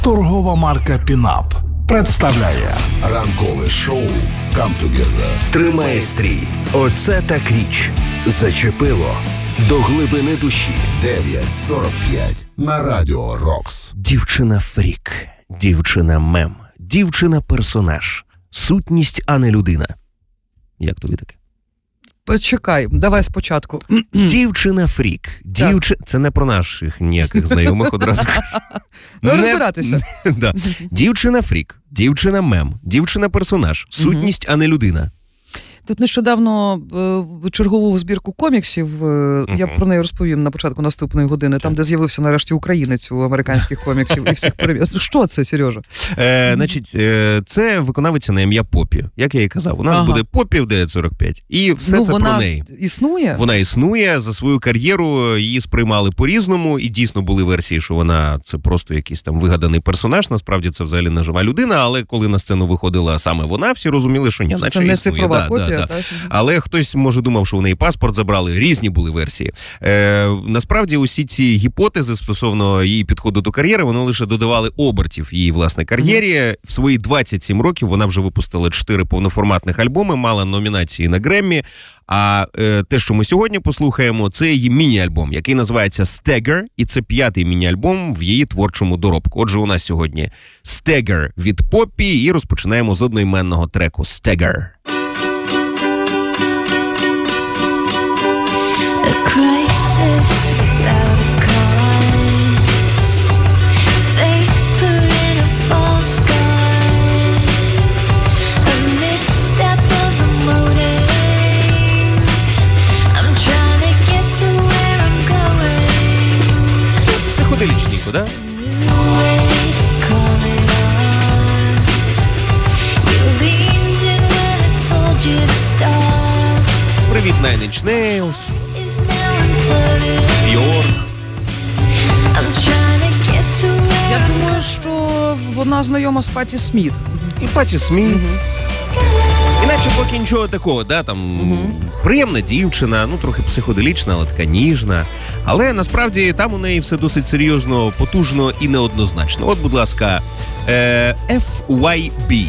Торгова марка «Пінап» представляє ранкове шоу «Come Together». Тримай стрій. Оце так річ. Зачепило до глибини душі. 9:45 на Радіо Рокс. Дівчина-фрік, дівчина-мем, дівчина-персонаж, сутність, а не людина. Як тобі таке? Почекай, давай спочатку. Дівчина-фрік. Це не про наших ніяких знайомих одразу. Розбиратися. Да. Дівчина-фрік, дівчина-мем, дівчина-персонаж, сутність, а не людина. Тут нещодавно чергову збірку коміксів, я про неї розповім на початку наступної години, там, де з'явився нарешті українець у американських коміксів і всіх перевів. Що це, Сережа? Значить, це виконавиця на ім'я Поппі. Як я і казав, у нас буде Поппі в 9:45. І все це про неї. Існує? Вона існує, за свою кар'єру її сприймали по-різному, і дійсно були версії, що вона це просто якийсь там вигаданий персонаж, насправді це взагалі не жива людина, але коли на сцену виходила саме вона, всі розуміли, що ні, наче це не існує. цифрова копія. Але хтось, може, думав, що у неї паспорт забрали. Різні були версії. Насправді, усі ці гіпотези стосовно її підходу до кар'єри, вони лише додавали обертів її, власне, кар'єрі. В свої 27 років вона вже випустила 4 повноформатних альбоми, мала номінації на Греммі. А те, що ми сьогодні послухаємо, це її міні-альбом, який називається «Stagger», і це 5-й міні-альбом в її творчому доробку. Отже, у нас сьогодні «Stagger» від Поппі, і розпочинаємо з одноіменного треку «Stagger». Crisis without a cause, faith put in a false sky, a misstep of a motive. I'm trying to get to where I'm going. Психоделічненько, да? New way to call it off. You leaned in when I told you to stop. Привіт, Nine Inch Nails. Я думаю, що вона знайома з Патті Сміт. І Патті Сміт. Іначе поки нічого такого, да, там приємна дівчина, ну трохи психоделічна, але така ніжна. Але насправді там у неї все досить серйозно, потужно і неоднозначно. От, будь ласка, FYB.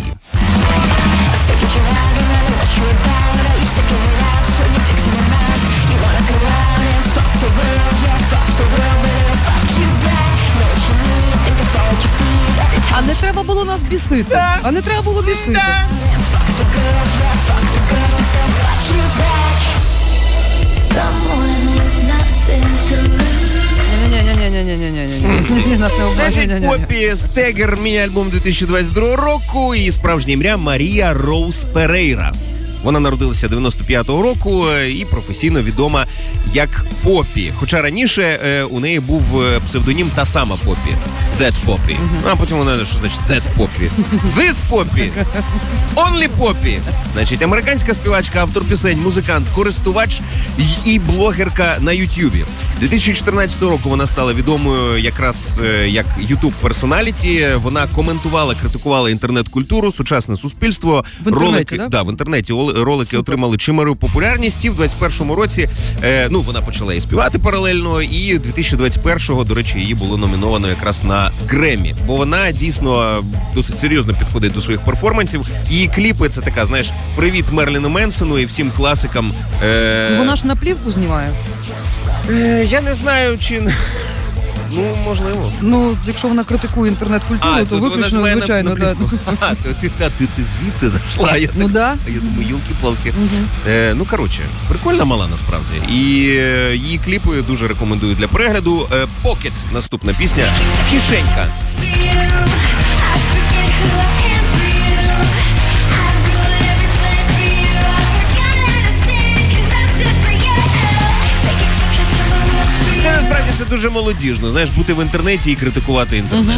А не треба було нас бісити. А не треба було бісити. Ні-ні-ні-ні-ні-ні-ні. Нас не обмежує. Поппі, «Стегер», міні-альбом 2022 року, і справжнє ім'я Марія Роуз Перейра. Вона народилася 95-го року і професійно відома як Поппі. Хоча раніше у неї був псевдонім та сама Поппі. That Поппі. А потім вона, що значить That Поппі? This Поппі. Only Поппі. Значить, американська співачка, автор пісень, музикант, користувач і блогерка на Ютубі. 2014 року вона стала відомою якраз як YouTube-персоналіті. Вона коментувала, критикувала інтернет-культуру, сучасне суспільство. В інтернеті, так? Да, в інтернеті ролики отримали чималу популярність. І в 21-му році вона почала і співати паралельно, і 2021-го, до речі, її було номіновано якраз на Греммі. Бо вона дійсно досить серйозно підходить до своїх перформансів. Її кліпи — це така, знаєш, привіт Мерліну Менсону і всім класикам. Вона ж на плівку знімає. Я не знаю, чи... Ну, можливо. Ну, якщо вона критикує інтернет-культуру, то виключно, звичайно, так. Ти звідси зайшла. Ну, да. Я думаю, юлки-палки. Ну, коротше, прикольна мала насправді. І її кліпи дуже рекомендую для перегляду. Pocket — наступна пісня. Кишенька. Це насправді це дуже молодіжно, знаєш, бути в інтернеті і критикувати інтернет.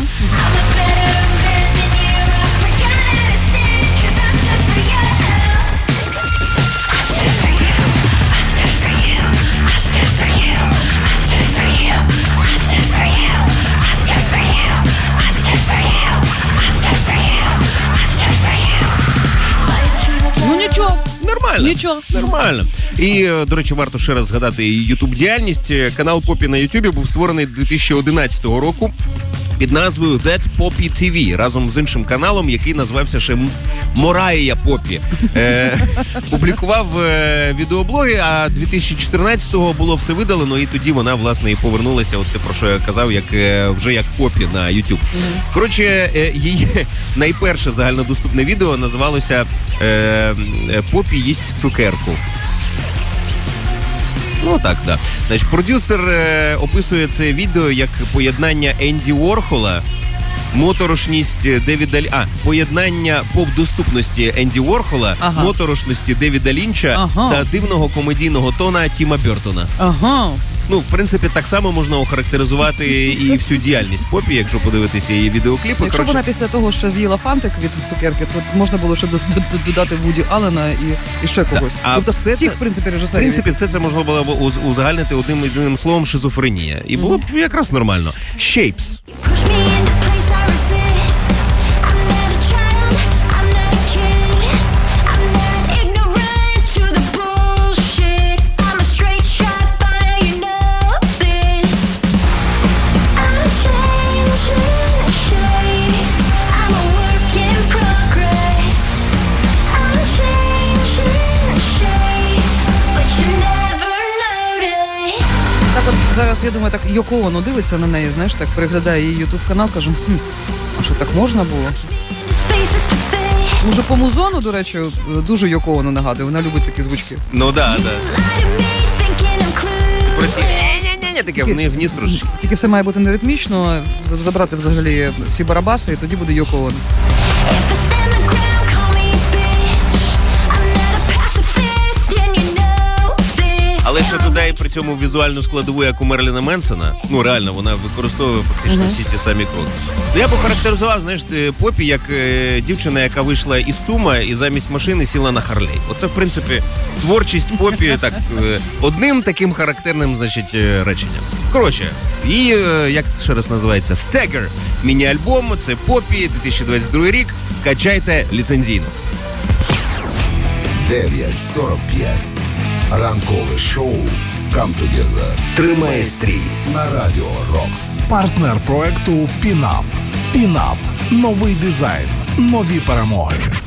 Ну нічого. Нормально. Нічого. Нормально. І, до речі, варто ще раз згадати її ютуб-діяльність. Канал Поппі на ютубі був створений 2011 року. під назвою That Poppy TV разом з іншим каналом, який називався ще Морайя Поппі. Публікував відеоблоги, а 2014-го було все видалено, і тоді вона, власне, і повернулася, от те, про що я казав, вже як Поппі на YouTube. Коротше, її найперше загальнодоступне відео називалося «Поппі їсть цукерку». Ну так, да. Значить, продюсер описує це відео як поєднання Енді Уорхола, моторошність поєднання поп-доступності Енді Уорхола, моторошності Девіда Лінча та дивного комедійного тона Тіма Бертона. Ну, в принципі, так само можна охарактеризувати і всю діяльність Поппі, якщо подивитися її відеокліпи. Якщо вона після того ще з'їла фантик від цукерки, то можна було ще додати Вуді Аллена і ще когось. А тобто всіх, в принципі, режисерів. В принципі, все це можна було б узагальнити одним єдиним словом шизофренія. І було б якраз нормально. Shapes. Push me into place I resist. I'm not a child, I'm not a kid. I'm not ignorant to the bullshit. I'm a straight shot, but you know this. I'm changing shapes. I'm a work in progress. I'm changing shapes, but you never notice. Так от зараз, я думаю, так Йоко Оно дивиться на неї, знаєш, так переглядає її ютуб-канал, каже, а що так можна було? Spaces to fit. Може, по музону, до речі, дуже Йоко Оно нагадує, вона любить такі звучки. Ну, да. Lie to me, thinking I'm clueless. Про ці ні, таке вниз трошечки. Тільки все має бути не ритмічно, забрати взагалі всі барабаси, і тоді буде Йоко Оно. If I stand the ground, call me a bitch. I'm not a pacifist, and you know this. Але ще додай при цьому візуальну складову, як у Мерліна Менсона. Ну, реально, вона використовує фактично всі ці самі кроки. Ну, я б охарактеризував, знаєш, Поппі як дівчина, яка вийшла із Тума і замість машини сіла на Харлей. Оце, в принципі, творчість Поппі так, одним таким характерним, значить, реченням. Коротше, і, як ще раз називається, Stagger. Міні-альбом, це Поппі, 2022 рік. Качайте ліцензійно. 9:45. Ранкове шоу «Come Together» Тримає стрій. на Радіо Рокс. Партнер проекту Пінап. Пінап. Новий дизайн. Нові перемоги.